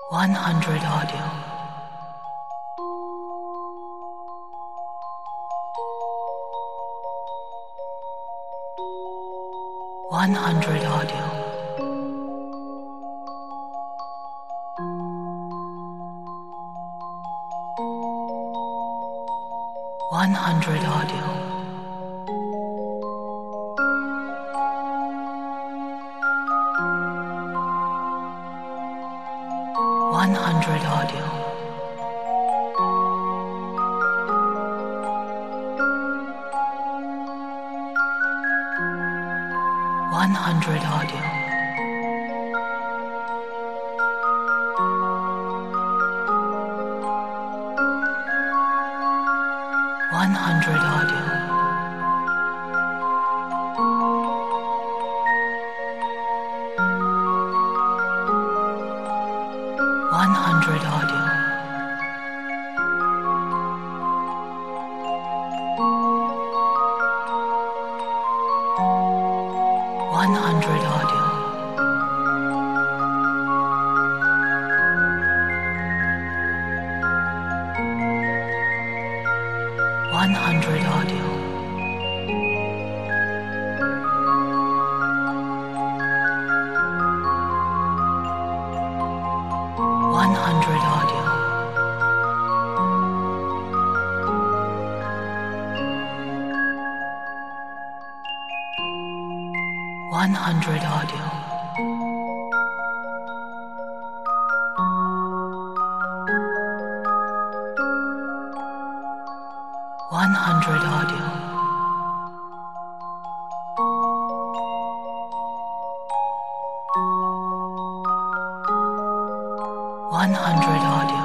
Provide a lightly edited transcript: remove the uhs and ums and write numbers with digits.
100 audio. 100 audio. 100 audio. 100 audio. 100 audio. 100 audio. 100 audio. 100 audio. 100 audio. 100 audio. 100 audio. 100 audio. 100 audio.